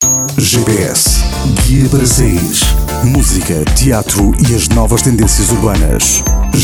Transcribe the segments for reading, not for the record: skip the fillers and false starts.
GPS, guia para sair. Música, teatro e as novas tendências urbanas.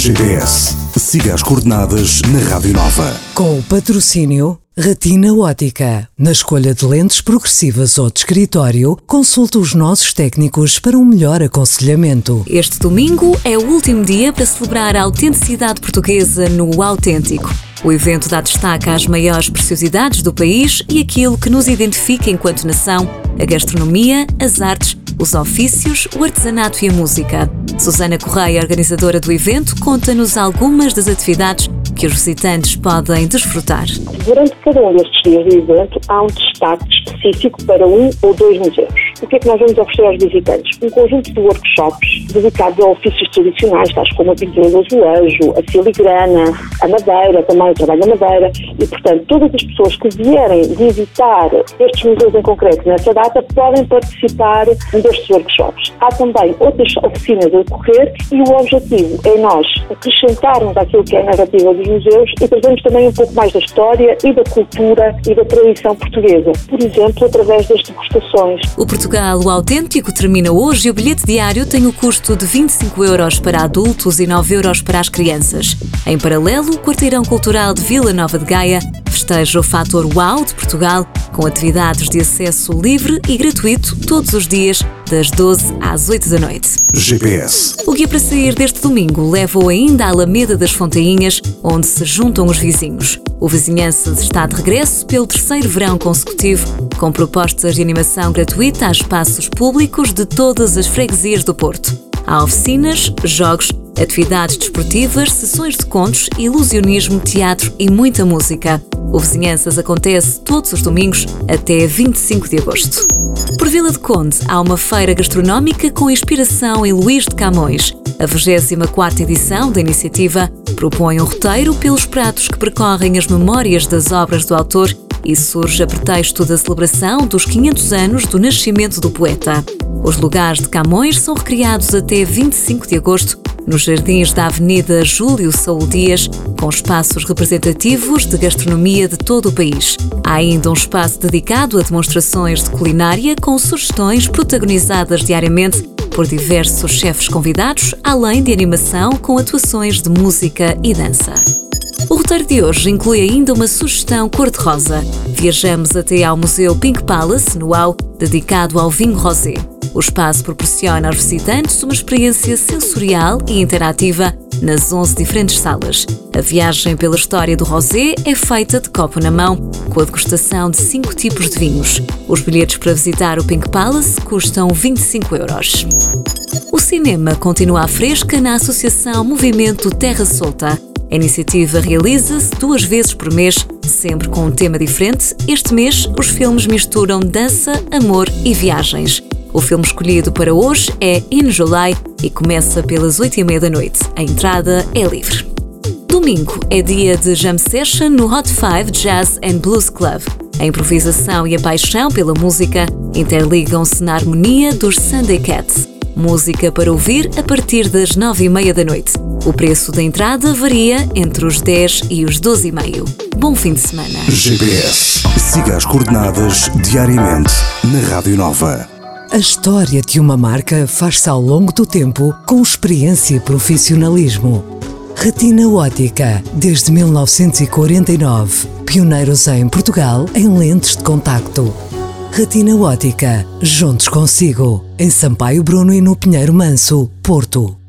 GPS, siga as coordenadas na Rádio Nova. Com o patrocínio Retina Ótica. Na escolha de lentes progressivas ou de escritório, consulte os nossos técnicos para um melhor aconselhamento. Este domingo é o último dia para celebrar a autenticidade portuguesa no Autêntico. O evento dá destaque às maiores preciosidades do país e aquilo que nos identifica enquanto nação: a gastronomia, as artes, os ofícios, o artesanato e a música. Susana Correia, organizadora do evento, conta-nos algumas das atividades que os visitantes podem desfrutar. Durante cada um destes dias do evento, há um destaque específico para um ou dois museus. O que é que nós vamos oferecer aos visitantes? Um conjunto de workshops dedicados a ofícios tradicionais, tais como a pintura do azulejo, a filigrana, a madeira, também o trabalho da madeira, e, portanto, todas as pessoas que vierem visitar estes museus em concreto nessa data podem participar destes workshops. Há também outras oficinas a decorrer e o objetivo é nós acrescentarmos aquilo que é a narrativa dos museus e trazermos também um pouco mais da história e da cultura e da tradição portuguesa, por exemplo, através das degustações. O Portugal, o Autêntico, termina hoje e o bilhete diário tem o custo de 25€ para adultos e 9€ para as crianças. Em paralelo, o Quarteirão Cultural de Vila Nova de Gaia festeja o fator UAU de Portugal com atividades de acesso livre e gratuito todos os dias, das 12 às 8 da noite. GPS. O guia para sair deste domingo leva-o ainda à Alameda das Fontainhas, onde se juntam os vizinhos. O Vizinhanças está de regresso pelo terceiro verão consecutivo, com propostas de animação gratuita a espaços públicos de todas as freguesias do Porto. Há oficinas, jogos, atividades desportivas, sessões de contos, ilusionismo, teatro e muita música. O Vizinhanças acontece todos os domingos até 25 de agosto. Por Vila de Conde há uma feira gastronómica com inspiração em Luís de Camões. A 24ª edição da iniciativa propõe um roteiro pelos pratos que percorrem as memórias das obras do autor e surge a pretexto da celebração dos 500 anos do nascimento do poeta. Os lugares de Camões são recriados até 25 de agosto nos jardins da Avenida Júlio Saúl Dias, com espaços representativos de gastronomia de todo o país. Há ainda um espaço dedicado a demonstrações de culinária com sugestões protagonizadas diariamente por diversos chefes convidados, além de animação com atuações de música e dança. O roteiro de hoje inclui ainda uma sugestão cor-de-rosa. Viajamos até ao Museu Pink Palace, no UAU, dedicado ao vinho rosé. O espaço proporciona aos visitantes uma experiência sensorial e interativa nas 11 diferentes salas. A viagem pela história do rosé é feita de copo na mão, com a degustação de 5 tipos de vinhos. Os bilhetes para visitar o Pink Palace custam 25€. O cinema continua à fresca na Associação Movimento Terra Solta. A iniciativa realiza-se 2 vezes por mês, sempre com um tema diferente. Este mês, os filmes misturam dança, amor e viagens. O filme escolhido para hoje é In July e começa pelas 8h30 da noite. A entrada é livre. Domingo é dia de Jam Session no Hot 5 Jazz and Blues Club. A improvisação e a paixão pela música interligam-se na harmonia dos Sunday Cats. Música para ouvir a partir das 9h30 da noite. O preço da entrada varia entre os 10 e os 12,5. Bom fim de semana. GPS. Siga as coordenadas diariamente na Rádio Nova. A história de uma marca faz-se ao longo do tempo com experiência e profissionalismo. Retina Ótica, desde 1949. Pioneiros em Portugal em lentes de contacto. Retina Ótica, juntos consigo. Em Sampaio Bruno e no Pinheiro Manso, Porto.